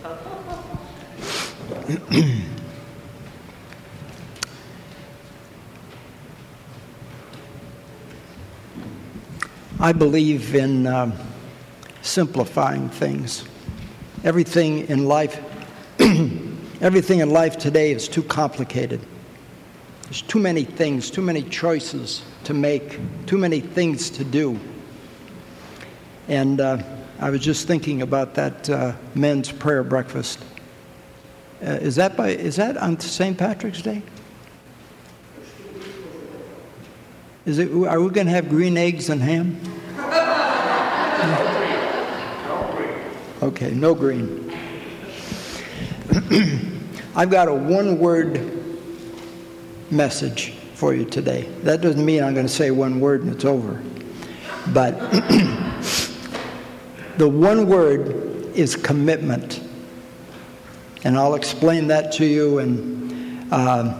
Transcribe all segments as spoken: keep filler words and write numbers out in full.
I believe in um, simplifying things. Everything in life, everything in life today is too complicated. There's too many things, too many choices to make, too many things to do. And uh, I was just thinking about that uh, men's prayer breakfast. Uh, is that by? Is that on Saint Patrick's Day? Is it? Are we going to have green eggs and ham? Okay, no green. I've got a one-word message for you today. That doesn't mean I'm going to say one word and it's over. But the one word is commitment. And I'll explain that to you in, uh,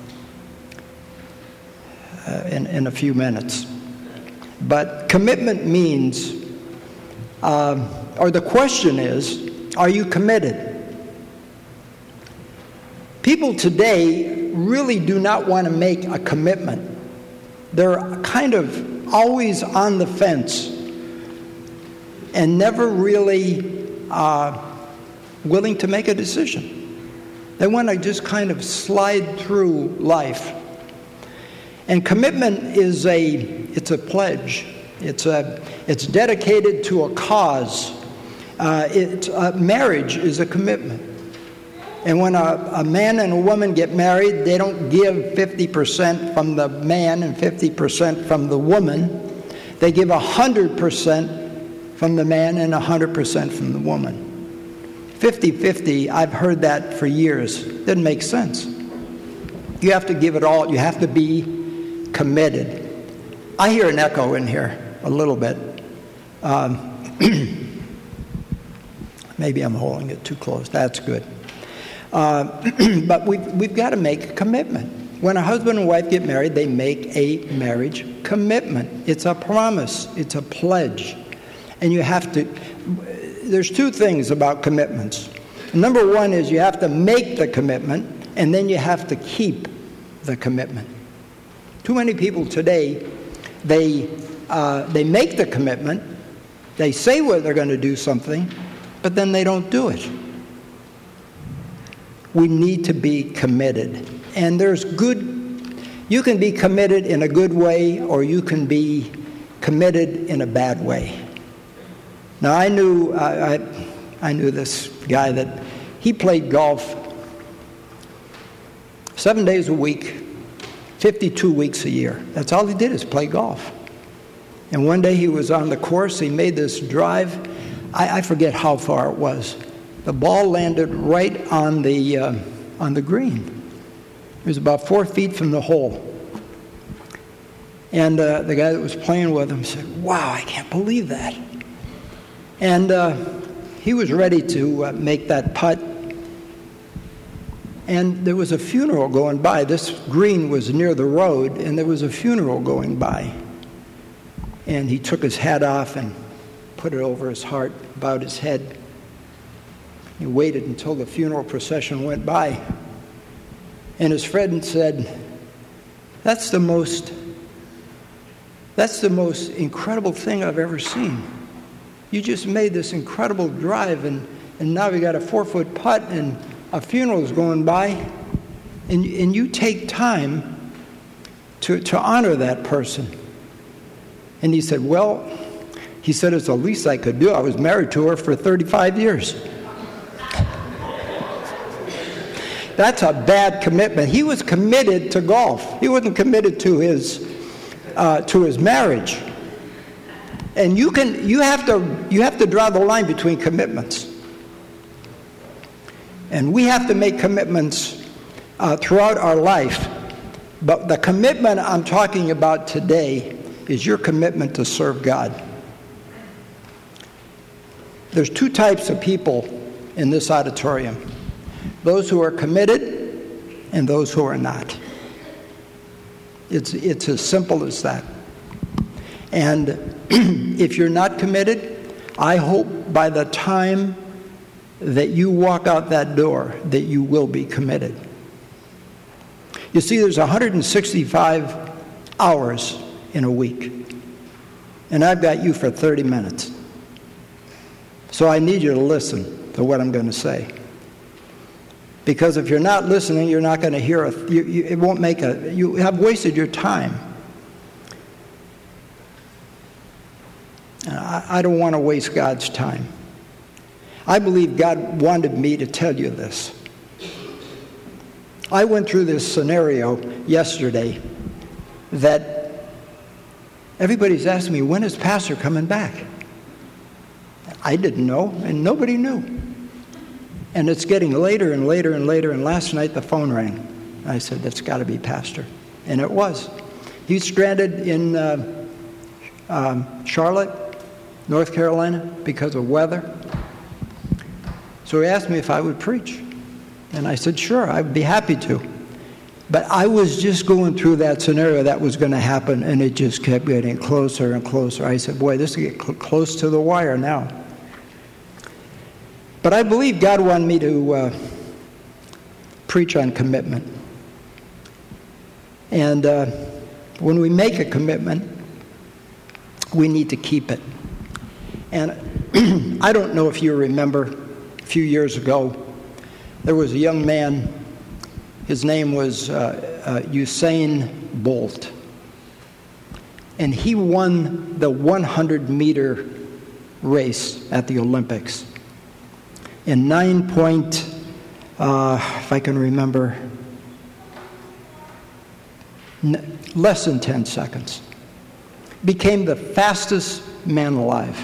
uh, in, in a few minutes. But commitment means, uh, or the question is, are you committed? People today really do not want to make a commitment. They're kind of always on the fence and never really uh, willing to make a decision. They want to just kind of slide through life. And commitment is a, it's a pledge. It's a, it's dedicated to a cause. Uh, it's, uh, marriage is a commitment. And when a, a man and a woman get married, they don't give fifty percent from the man and fifty percent from the woman. They give one hundred percent from the man and one hundred percent from the woman. fifty-fifty, I've heard that for years. Doesn't make sense. You have to give it all. You have to be committed. I hear an echo in here a little bit. Um, maybe I'm holding it too close. That's good. Uh, but we've, we've got to make a commitment. When a husband and wife get married, they make a marriage commitment. It's a promise. It's a pledge. And you have to, there's two things about commitments. Number one is you have to make the commitment, and then you have to keep the commitment. Too many people today, they, uh, they make the commitment, they say well, they're going to do something, but then they don't do it. We need to be committed. And there's good, you can be committed in a good way, or you can be committed in a bad way. Now, I knew, uh, I, I knew this guy that he played golf seven days a week, fifty-two weeks a year. That's all he did is play golf. And one day he was on the course, he made this drive. I, I forget how far it was. The ball landed right on the uh, on the green. It was about four feet from the hole. And uh, the guy that was playing with him said, "Wow, I can't believe that." And uh, he was ready to uh, make that putt. And there was a funeral going by. This green was near the road, and there was a funeral going by. And he took his hat off and put it over his heart, bowed his head. He waited until the funeral procession went by. And his friend said, that's the most, that's the most incredible thing I've ever seen. You just made this incredible drive, and, and now you got a four-foot putt, and a funeral is going by, and, and you take time to, to honor that person. And he said, well, he said, it's the least I could do. I was married to her for thirty-five years. That's a bad commitment. He was committed to golf. He wasn't committed to his uh, to his marriage. And you can you have to you have to draw the line between commitments. And we have to make commitments uh, throughout our life. But the commitment I'm talking about today is your commitment to serve God. There's two types of people in this auditorium. Those who are committed and those who are not. It's, it's as simple as that. And if you're not committed, I hope by the time that you walk out that door, that you will be committed. You see, there's one hundred sixty-five hours in a week, and I've got you for thirty minutes. So I need you to listen to what I'm going to say. Because if you're not listening, you're not going to hear, a, you, you, it won't make a, you have wasted your time. And I, I don't want to waste God's time. I believe God wanted me to tell you this. I went through this scenario yesterday that everybody's asking me, when is Pastor coming back? I didn't know, and nobody knew. And it's getting later and later and later, and last night the phone rang. I said, that's got to be Pastor. And it was. He's stranded in uh, um, Charlotte, North Carolina, because of weather. So he asked me if I would preach. And I said, sure, I'd be happy to. But I was just going through that scenario that was going to happen, and it just kept getting closer and closer. I said, boy, this is getting cl- close to the wire now. But I believe God wanted me to uh, preach on commitment. And uh, when we make a commitment, we need to keep it. And I don't know if you remember, a few years ago, there was a young man, his name was uh, uh, Usain Bolt. And he won the one hundred meter race at the Olympics in nine point, uh, if I can remember, n- less than ten seconds. Became the fastest man alive.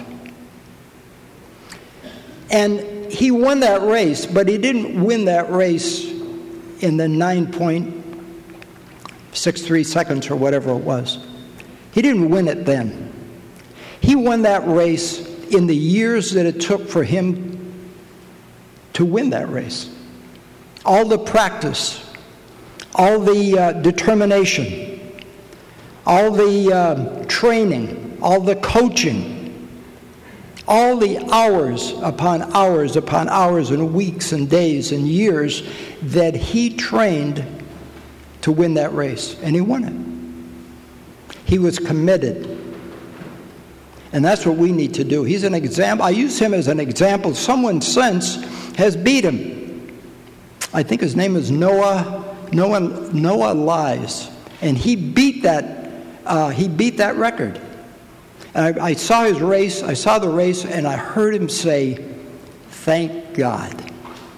And he won that race, but he didn't win that race in the nine point six three seconds or whatever it was. He didn't win it then. He won that race in the years that it took for him to win that race. All the practice, all the uh, determination, all the uh, training, all the coaching, all the hours upon hours upon hours and weeks and days and years that he trained to win that race. And he won it. He was committed. And that's what we need to do. He's an example. I use him as an example. Someone since has beat him. I think his name is Noah, Noah, Noah Lyles. And he beat that, uh, he beat that record. And I, I saw his race, I saw the race, and I heard him say, thank God.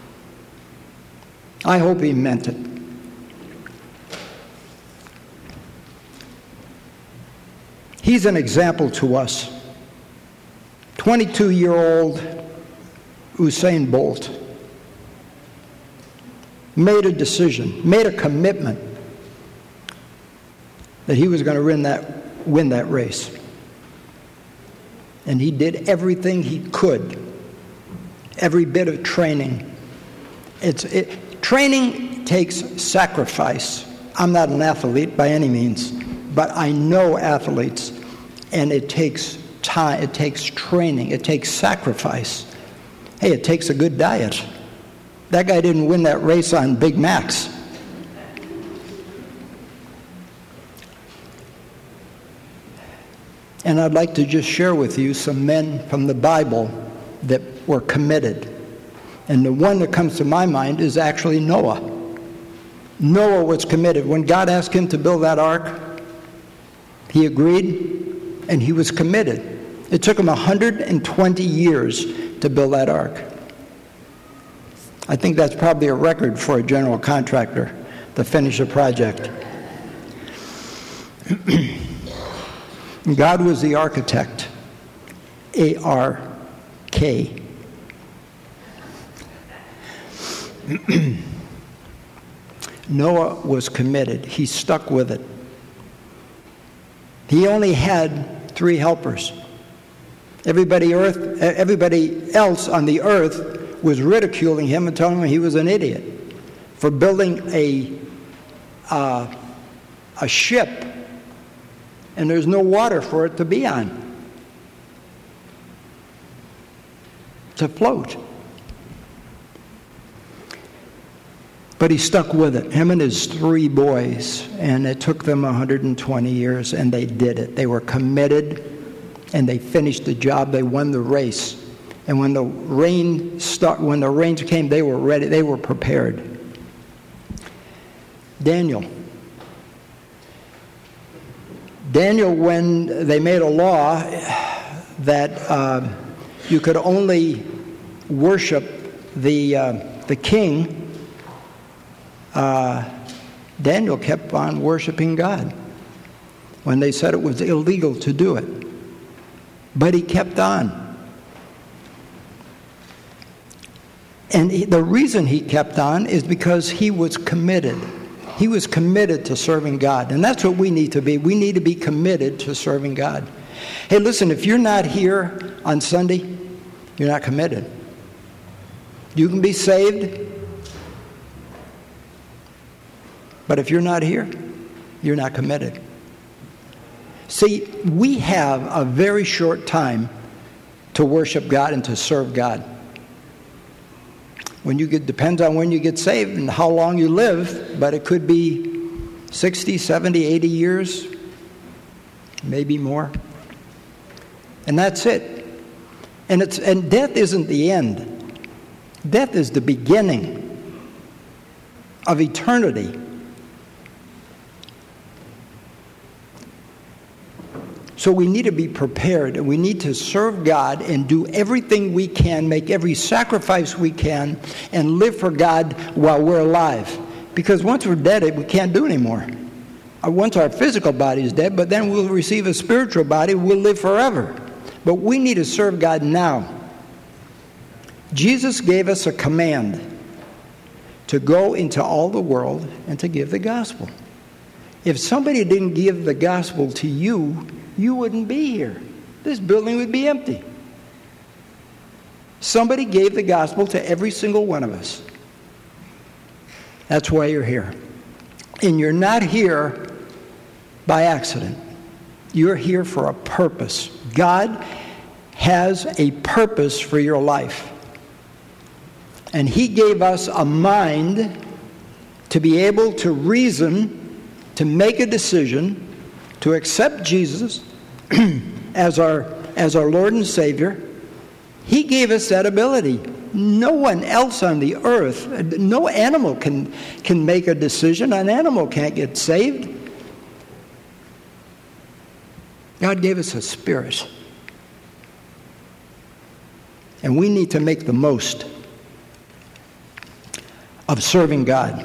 I hope he meant it. He's an example to us. twenty-two-year-old Usain Bolt made a decision, made a commitment that he was going to win that, win that race. And he did everything he could, every bit of training. It's it, training takes sacrifice. I'm not an athlete by any means, but I know athletes, and it takes time, it takes training, it takes sacrifice. Hey, it takes a good diet. That guy didn't win that race on Big Macs. And I'd like to just share with you some men from the Bible that were committed. And the one that comes to my mind is actually Noah. Noah was committed. When God asked him to build that ark, he agreed, and he was committed. It took him one hundred twenty years to build that ark. I think that's probably a record for a general contractor to finish a project. God was the architect. A R K. Noah was committed. He stuck with it. He only had three helpers. Everybody, earth, everybody else on the earth was ridiculing him and telling him he was an idiot for building a, uh, a ship, and there's no water for it to be on, to float. But he stuck with it, him and his three boys, and it took them one hundred twenty years, and they did it. They were committed, and they finished the job. They won the race. And when the rain start, when the rains came, they were ready. They were prepared. Daniel. Daniel, when they made a law that uh, you could only worship the uh, the king, uh, Daniel kept on worshiping God when they said it was illegal to do it. But he kept on. And he, the reason he kept on is because he was committed. He was committed to serving God. And that's what we need to be. We need to be committed to serving God. Hey, listen, if you're not here on Sunday, you're not committed. You can be saved, but if you're not here, you're not committed. See, we have a very short time to worship God and to serve God. When you get, depends on when you get saved and how long you live, but it could be sixty, seventy, eighty years, maybe more. And that's it. And it's and death isn't the end. Death is the beginning of eternity. So we need to be prepared, and we need to serve God and do everything we can, make every sacrifice we can, and live for God while we're alive. Because once we're dead, we can't do anymore. Once our physical body is dead, but then we'll receive a spiritual body, we'll live forever. But we need to serve God now. Jesus gave us a command to go into all the world and to give the gospel. If somebody didn't give the gospel to you, you wouldn't be here. This building would be empty. Somebody gave the gospel to every single one of us. That's why you're here. And you're not here by accident. You're here for a purpose. God has a purpose for your life. And He gave us a mind to be able to reason, to make a decision, to accept Jesus as our as our Lord and Savior. He gave us that ability. No one else on the earth, no animal can can make a decision. An animal can't get saved. God gave us a spirit. And we need to make the most of serving God.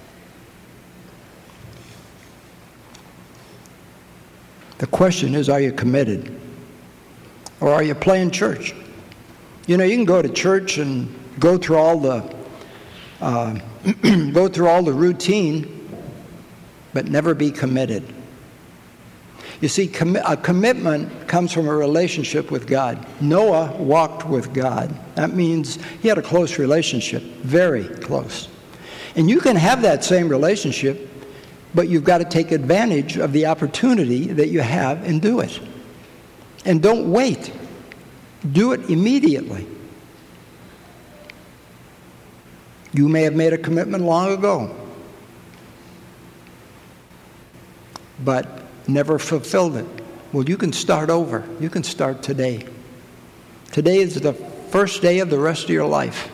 The question is, are you committed? Or are you playing church? You know, you can go to church and go through all the uh, go through all the routine, but never be committed. You see, commi- a commitment comes from a relationship with God. Noah walked with God. That means he had a close relationship, very close. And you can have that same relationship, but you've got to take advantage of the opportunity that you have and do it. And don't wait. Do it immediately. You may have made a commitment long ago, but never fulfilled it. Well, you can start over. You can start today. Today is the first day of the rest of your life.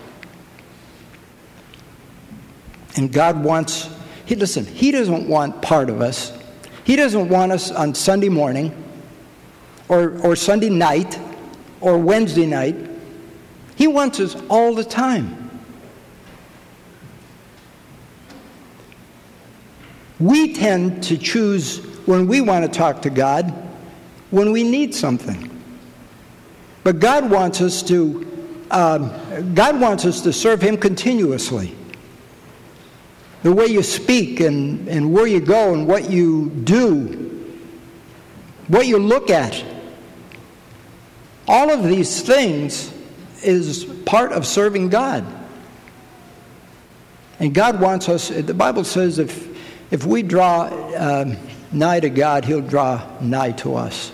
And God wants, he, listen, He doesn't want part of us. He doesn't want us on Sunday morning or, or Sunday night or Wednesday night. He wants us all the time. We tend to choose when we want to talk to God, when we need something. But God wants us to, um, God wants us to serve Him continuously. The way you speak and, and where you go and what you do, what you look at, all of these things is part of serving God. And God wants us, the Bible says if if we draw uh, nigh to God, He'll draw nigh to us.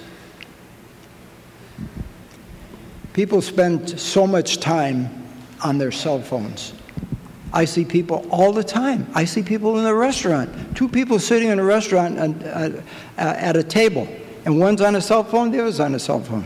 People spend so much time on their cell phones. I see people all the time. I see people in a restaurant. Two people sitting in a restaurant and, uh, at a table, and one's on a cell phone, the other's on a cell phone.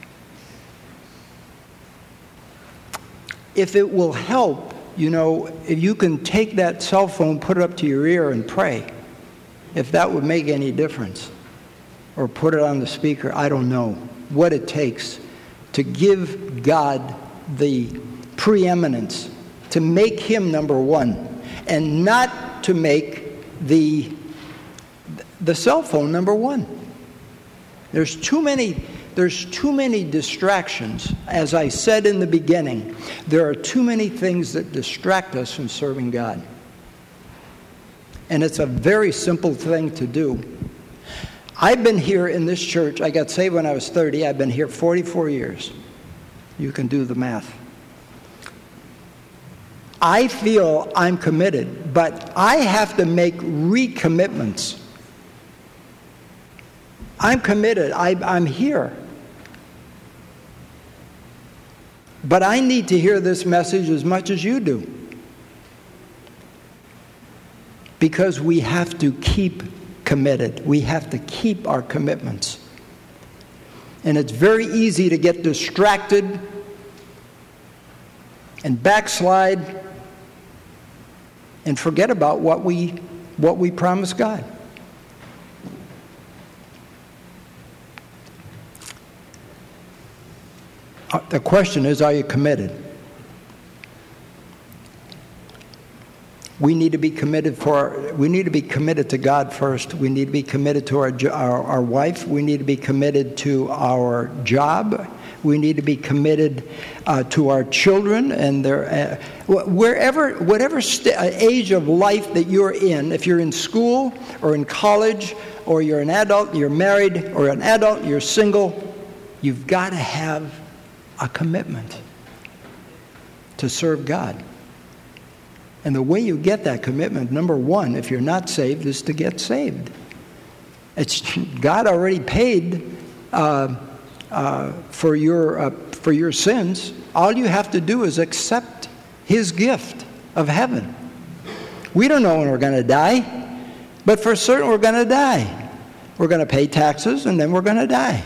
If it will help, you know, if you can take that cell phone, put it up to your ear and pray, if that would make any difference, or put it on the speaker, I don't know what it takes to give God the preeminence, to make him number one, and not to make the the cell phone number one. There's too many there's too many distractions. As I said in the beginning, there are too many things that distract us from serving God. And it's a very simple thing to do. I've been here in this church. I got saved when I was thirty. I've been here forty-four years. You can do the math. I feel I'm committed, but I have to make recommitments. I'm committed. I, I'm here. But I need to hear this message as much as you do. Because we have to keep committed. We have to keep our commitments. And it's very easy to get distracted and backslide and forget about what we what we promised God. The question is, are you committed? We need to be committed for. We need to be committed to God first. We need to be committed to our our, our wife. We need to be committed to our job. We need to be committed uh, to our children and their uh, wherever, whatever st- age of life that you're in. If you're in school or in college, or you're an adult, you're married, or an adult, you're single, you've got to have a commitment to serve God. And the way you get that commitment, number one, if you're not saved, is to get saved. It's God already paid uh, uh, for your uh, for your sins. All you have to do is accept His gift of heaven. We don't know when we're going to die, but for certain we're going to die. We're going to pay taxes, and then we're going to die.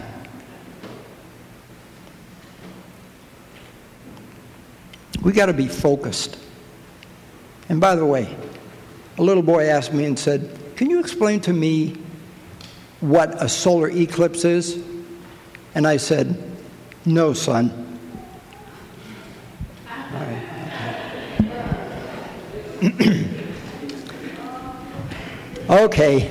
We got to be focused. And by the way, a little boy asked me and said, "Can you explain to me what a solar eclipse is?" And I said, "No, son." All right. Okay.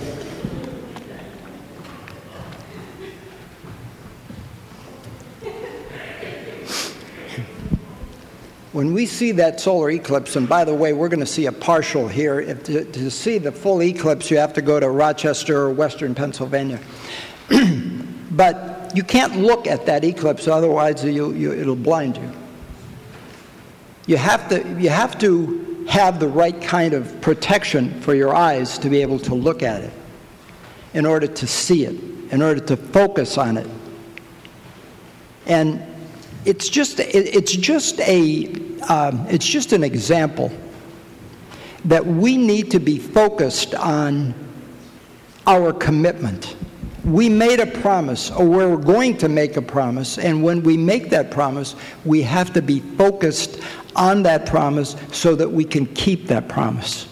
When we see that solar eclipse, and by the way, we're going to see a partial here. If to, to see the full eclipse, you have to go to Rochester or Western Pennsylvania. But you can't look at that eclipse, otherwise you, you, it'll blind you. You have to, you have to have the right kind of protection for your eyes to be able to look at it, in order to see it, in order to focus on it. And it's just, it's just a, um, it's just an example that we need to be focused on our commitment. We made a promise, or we're going to make a promise, and when we make that promise, we have to be focused on that promise so that we can keep that promise.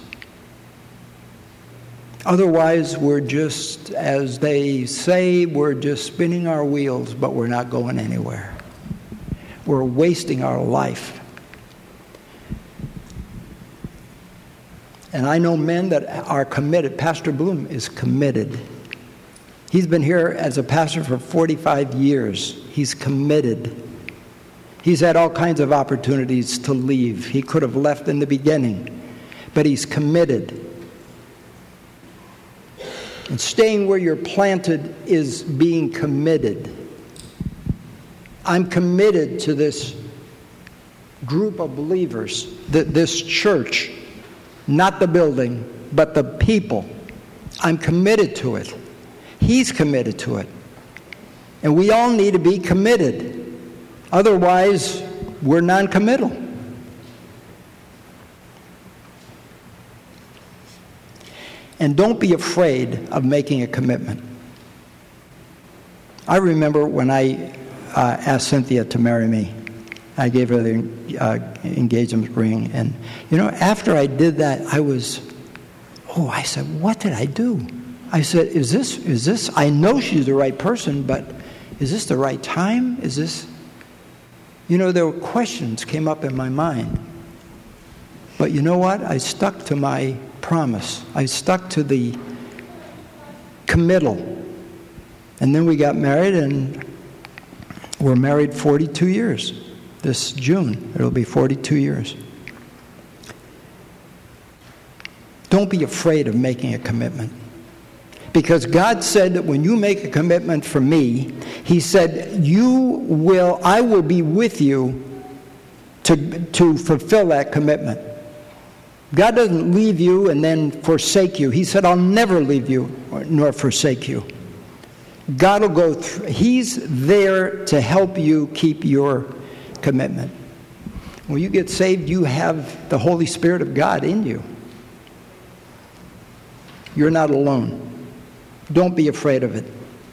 Otherwise, we're just, as they say, we're just spinning our wheels, but we're not going anywhere. We're wasting our life. And I know men that are committed. Pastor Bloom is committed. He's been here as a pastor for forty-five years. He's committed. He's had all kinds of opportunities to leave. He could have left in the beginning, but he's committed. And staying where you're planted is being committed. I'm committed to this group of believers, th- this church, not the building, but the people. I'm committed to it. He's committed to it. And we all need to be committed. Otherwise, we're non-committal. And don't be afraid of making a commitment. I remember when I uh, asked Cynthia to marry me. I gave her the uh, engagement ring. And, you know, after I did that, I was, oh, I said, what did I do? I said, is this, is this, I know she's the right person, but is this the right time? Is this, you know, there were questions came up in my mind. But you know what? I stuck to my promise. I stuck to the committal. And then we got married, and we're married forty-two years. This June, it'll be forty-two years. Don't be afraid of making a commitment. Because God said that when you make a commitment for me, He said, you will, I will be with you to, to fulfill that commitment. God doesn't leave you and then forsake you. He said, I'll never leave you nor forsake you. God will go through. He's there to help you keep your commitment. When you get saved, you have the Holy Spirit of God in you. You're not alone. Don't be afraid of it.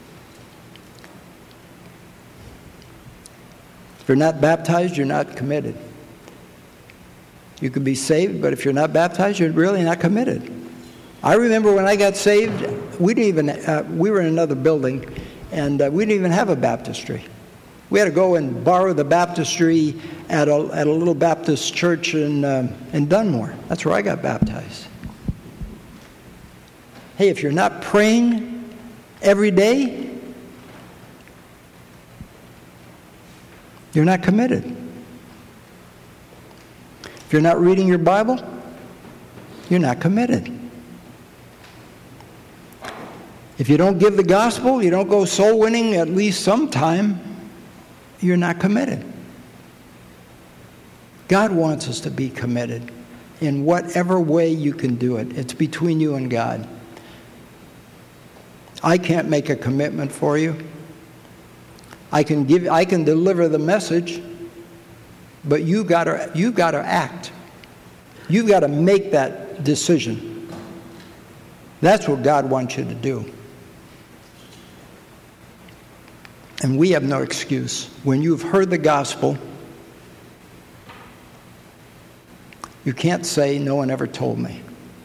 If you're not baptized, you're not committed. You could be saved, but if you're not baptized, you're really not committed. I remember when I got saved, we didn't even uh, we were in another building, and uh, we didn't even have a baptistry. We had to go and borrow the baptistry at a at a little Baptist church in um, in Dunmore. That's where I got baptized. Hey, if you're not praying every day, you're not committed. If you're not reading your Bible, you're not committed. If you don't give the gospel, you don't go soul winning at least sometime, you're not committed. God wants us to be committed in whatever way you can do it. It's between you and God. I can't make a commitment for you. I can give, I can deliver the message, but you gotta, you gotta act. You've got to make that decision. That's what God wants you to do. And we have no excuse. When you've heard the gospel, you can't say, no one ever told me.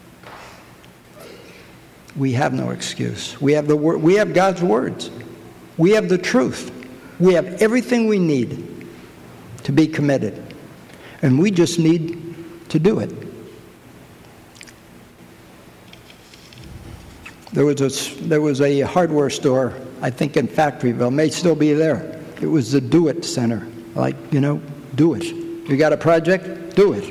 We have no excuse. We have the word, we have God's words. We have the truth. We have everything we need to be committed. And we just need to do it. There was a, there was a hardware store, I think in Factoryville, may still be there. It was the Do It Center. Like, you know, do it. You got a project? Do it.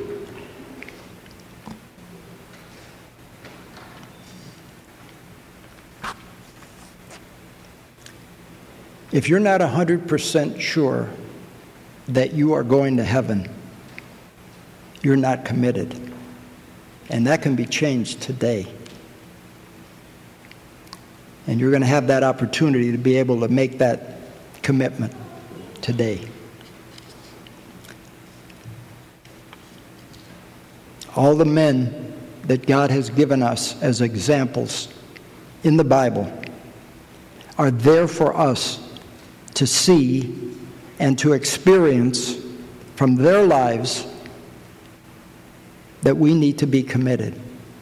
If you're not one hundred percent sure that you are going to heaven, you're not committed. And that can be changed today. And you're going to have that opportunity to be able to make that commitment today. All the men that God has given us as examples in the Bible are there for us to see and to experience from their lives that we need to be committed.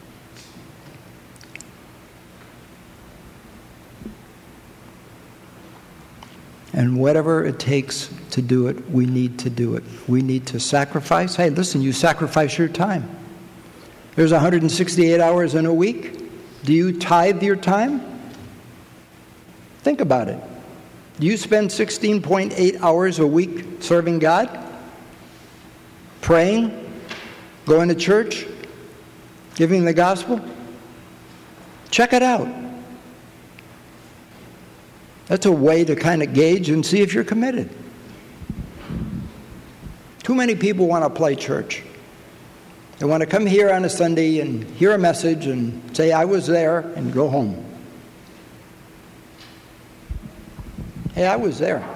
And whatever it takes to do it, we need to do it. We need to sacrifice. Hey, listen, you sacrifice your time. There's one hundred sixty-eight hours in a week. Do you tithe your time? Think about it. Do you spend sixteen point eight hours a week serving God? Praying? Going to church? Giving the gospel? Check it out. That's a way to kind of gauge and see if you're committed. Too many people want to play church. They want to come here on a Sunday and hear a message and say, I was there, and go home. Hey, I was there.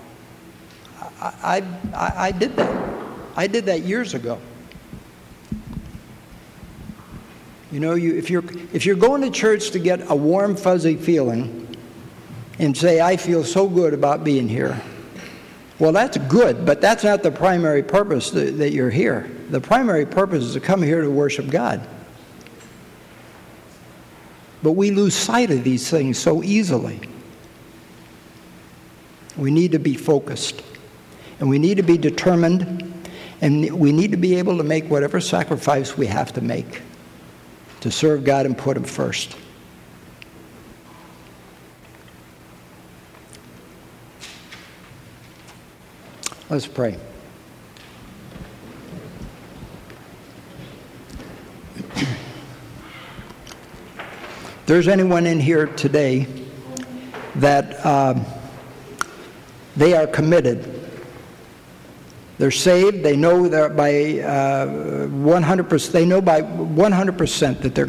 I, I, I did that. I did that years ago. You know, you, if you're if you're going to church to get a warm, fuzzy feeling and say, I feel so good about being here, well, that's good, but that's not the primary purpose that, that you're here. The primary purpose is to come here to worship God. But we lose sight of these things so easily. We need to be focused, and we need to be determined, and we need to be able to make whatever sacrifice we have to make to serve God and put Him first. Let's pray. If there's anyone in here today that uh, they are committed, they're saved, they know that by uh, one hundred percent, they know by one hundred percent that they're